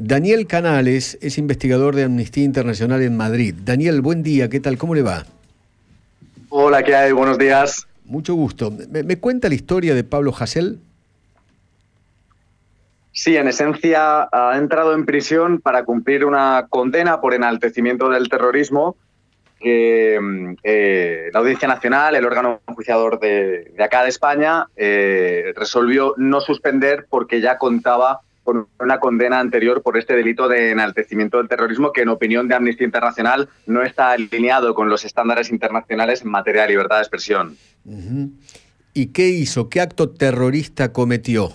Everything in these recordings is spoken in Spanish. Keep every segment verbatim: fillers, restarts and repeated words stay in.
Daniel Canales es investigador de Amnistía Internacional en Madrid. Daniel, buen día, ¿qué tal? ¿Cómo le va? Hola, ¿qué hay? Buenos días. Mucho gusto. ¿Me, me cuenta la historia de Pablo Hasél? Sí, en esencia ha entrado en prisión para cumplir una condena por enaltecimiento del terrorismo que eh, la Audiencia Nacional, el órgano enjuiciador de, de acá de España, eh, resolvió no suspender porque ya contaba con una condena anterior por este delito de enaltecimiento del terrorismo que, en opinión de Amnistía Internacional, no está alineado con los estándares internacionales en materia de libertad de expresión. Uh-huh. ¿Y qué hizo? ¿Qué acto terrorista cometió?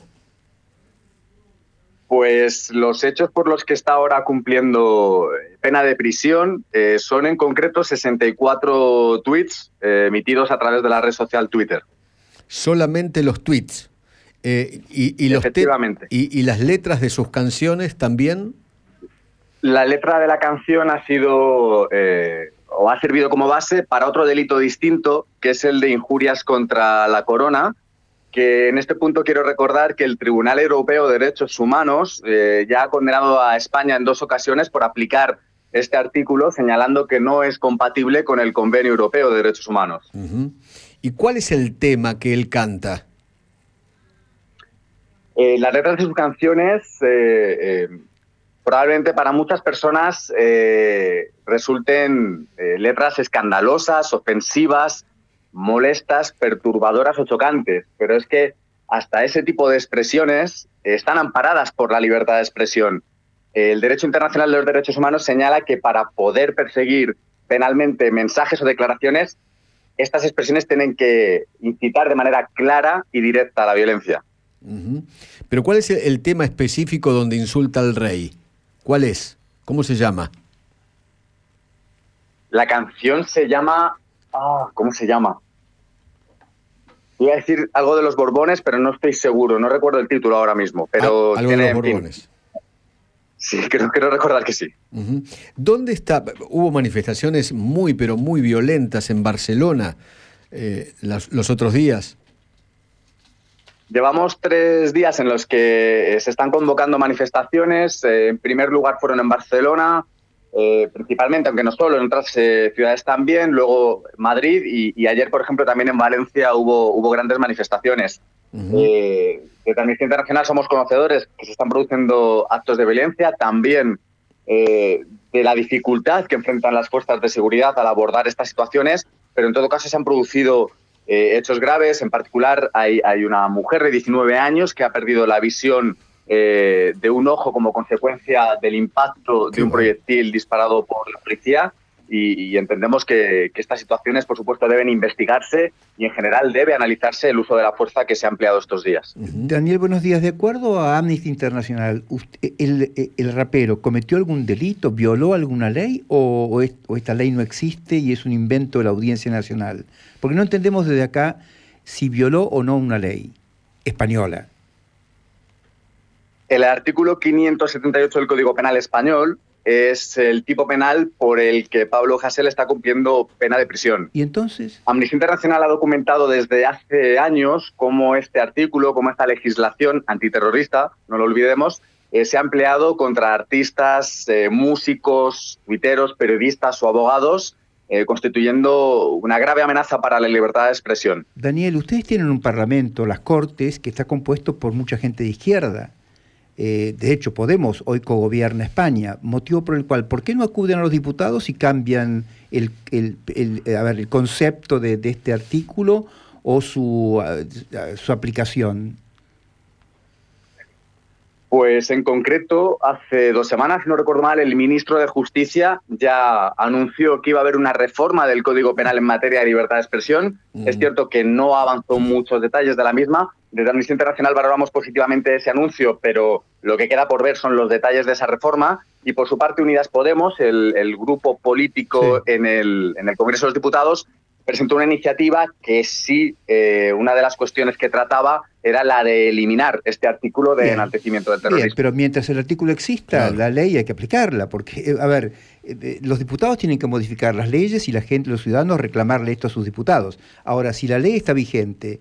Pues los hechos por los que está ahora cumpliendo pena de prisión eh, son en concreto sesenta y cuatro tweets eh, emitidos a través de la red social Twitter. Solamente los tweets. Eh, y, y, los Efectivamente. Te- y, ¿Y las letras de sus canciones también? La letra de la canción ha sido eh, o ha servido como base para otro delito distinto, que es el de injurias contra la corona, que en este punto quiero recordar que el Tribunal Europeo de Derechos Humanos eh, ya ha condenado a España en dos ocasiones por aplicar este artículo, señalando que no es compatible con el Convenio Europeo de Derechos Humanos. Uh-huh. ¿Y cuál es el tema que él canta? Eh, las letras de sus canciones, eh, eh, probablemente para muchas personas eh, resulten eh, letras escandalosas, ofensivas, molestas, perturbadoras o chocantes, pero es que hasta ese tipo de expresiones están amparadas por la libertad de expresión. El Derecho Internacional de los Derechos Humanos señala que para poder perseguir penalmente mensajes o declaraciones, estas expresiones tienen que incitar de manera clara y directa a la violencia. Uh-huh. Pero ¿cuál es el tema específico donde insulta al rey? ¿Cuál es? ¿Cómo se llama? La canción se llama... Ah, ¿cómo se llama? Iba a decir algo de los Borbones, pero no estoy seguro. No recuerdo el título ahora mismo. Pero ah, algo tiene, de los Borbones. En fin. Sí, creo, creo recordar que sí. Uh-huh. ¿Dónde está? Hubo manifestaciones muy, pero muy violentas en Barcelona eh, los, los otros días. Llevamos tres días en los que se están convocando manifestaciones. Eh, en primer lugar fueron en Barcelona, eh, principalmente, aunque no solo, en otras eh, ciudades también. Luego Madrid y, y ayer, por ejemplo, también en Valencia hubo, hubo grandes manifestaciones. Uh-huh. Eh, desde Amnistía Internacional somos conocedores que se están produciendo actos de violencia, también eh, de la dificultad que enfrentan las fuerzas de seguridad al abordar estas situaciones, pero en todo caso se han producido eh, hechos graves. En particular hay, hay una mujer de diecinueve años que ha perdido la visión eh, de un ojo como consecuencia del impacto de un proyectil disparado por la policía. Y, y entendemos que, que estas situaciones, por supuesto, deben investigarse y, en general, debe analizarse el uso de la fuerza que se ha empleado estos días. Daniel, buenos días. De acuerdo a Amnistía Internacional, usted, el, el rapero cometió algún delito, violó alguna ley o, o, es, o esta ley no existe y es un invento de la Audiencia Nacional? Porque no entendemos desde acá si violó o no una ley española. El artículo quinientos setenta y ocho del Código Penal español es el tipo penal por el que Pablo Hasél está cumpliendo pena de prisión. ¿Y entonces? Amnistía Internacional ha documentado desde hace años cómo este artículo, cómo esta legislación antiterrorista, no lo olvidemos, eh, se ha empleado contra artistas, eh, músicos, tuiteros, periodistas o abogados, eh, constituyendo una grave amenaza para la libertad de expresión. Daniel, ustedes tienen un parlamento, las Cortes, que está compuesto por mucha gente de izquierda. Eh, de hecho, Podemos hoy cogobierna España, motivo por el cual, ¿por qué no acuden a los diputados y cambian el, el, el, a ver, el concepto de, de este artículo o su, uh, su aplicación? Pues en concreto, hace dos semanas, si no recuerdo mal, el ministro de Justicia ya anunció que iba a haber una reforma del Código Penal en materia de libertad de expresión. Mm. Es cierto que no avanzó muchos detalles de la misma. Desde Amnistía Internacional valoramos positivamente ese anuncio, pero lo que queda por ver son los detalles de esa reforma. Y por su parte, Unidas Podemos, el, el grupo político sí. en, el, en el Congreso de los Diputados, presentó una iniciativa que sí, eh, una de las cuestiones que trataba era la de eliminar este artículo de bien, enaltecimiento del terrorismo. Bien, pero mientras el artículo exista, claro, la ley hay que aplicarla, porque, a ver, eh, los diputados tienen que modificar las leyes y la gente, los ciudadanos, reclamarle esto a sus diputados. Ahora, si la ley está vigente,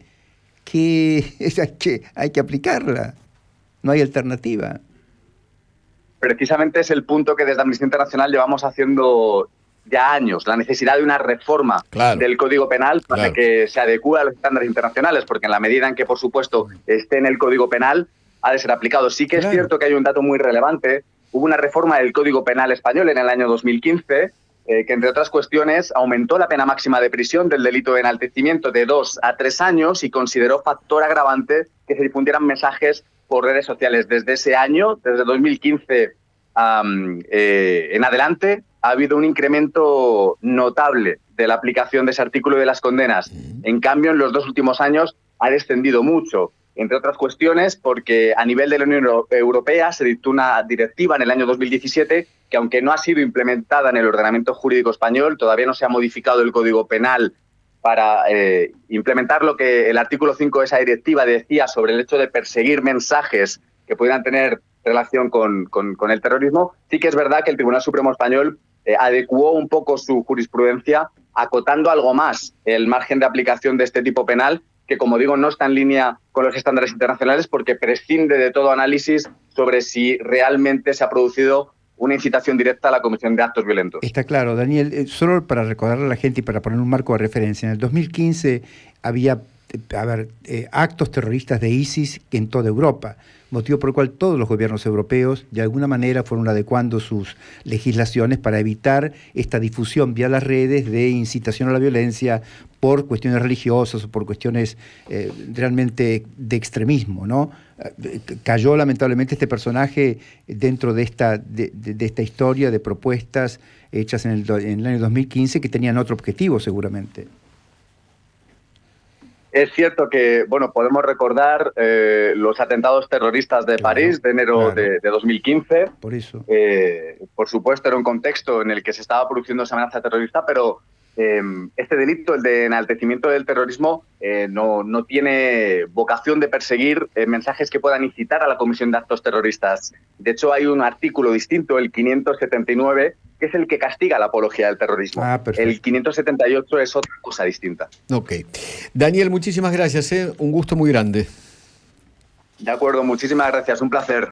¿qué? hay, que, hay que aplicarla, no hay alternativa. precisamente es el punto que desde Amnistía Internacional llevamos haciendo ya años, la necesidad de una reforma claro. del Código Penal para claro. que se adecue a los estándares internacionales, porque en la medida en que, por supuesto, esté en el Código Penal, ha de ser aplicado. Sí que claro. es cierto que hay un dato muy relevante. Hubo una reforma del Código Penal español en el año dos mil quince, eh, que, entre otras cuestiones, aumentó la pena máxima de prisión del delito de enaltecimiento de dos a tres años y consideró factor agravante que se difundieran mensajes por redes sociales. Desde ese año, desde dos mil quince um, eh, en adelante, ha habido un incremento notable de la aplicación de ese artículo y de las condenas. En cambio, en los dos últimos años ha descendido mucho, entre otras cuestiones porque a nivel de la Unión Europea se dictó una directiva en el año dos mil diecisiete que, aunque no ha sido implementada en el ordenamiento jurídico español, todavía no se ha modificado el Código Penal para eh, implementar lo que el artículo cinco de esa directiva decía sobre el hecho de perseguir mensajes que pudieran tener relación con, con, con el terrorismo. Sí que es verdad que el Tribunal Supremo Español eh, adecuó un poco su jurisprudencia, acotando algo más el margen de aplicación de este tipo penal, que, como digo, no está en línea con los estándares internacionales porque prescinde de todo análisis sobre si realmente se ha producido una incitación directa a la comisión de actos violentos. Está claro, Daniel. Eh, solo para recordarle a la gente y para poner un marco de referencia, en el dos mil quince había a ver, eh, actos terroristas de ISIS en toda Europa, motivo por el cual todos los gobiernos europeos de alguna manera fueron adecuando sus legislaciones para evitar esta difusión vía las redes de incitación a la violencia por cuestiones religiosas o por cuestiones eh, realmente de extremismo, ¿no? Cayó lamentablemente este personaje dentro de esta, de, de, de esta historia de propuestas hechas en el, en el año dos mil quince que tenían otro objetivo seguramente. Es cierto que, bueno, podemos recordar eh, los atentados terroristas de claro, París de enero claro. de, de dos mil quince. Por eso. Eh, por supuesto, era un contexto en el que se estaba produciendo esa amenaza terrorista, pero eh, este delito, el de enaltecimiento del terrorismo, eh, no, no tiene vocación de perseguir eh, mensajes que puedan incitar a la comisión de actos terroristas. De hecho, hay un artículo distinto, el quinientos setenta y nueve, que es el que castiga la apología del terrorismo. Ah, el quinientos setenta y ocho es otra cosa distinta. Ok. Daniel, muchísimas gracias, ¿eh? Un gusto muy grande. De acuerdo, muchísimas gracias, un placer.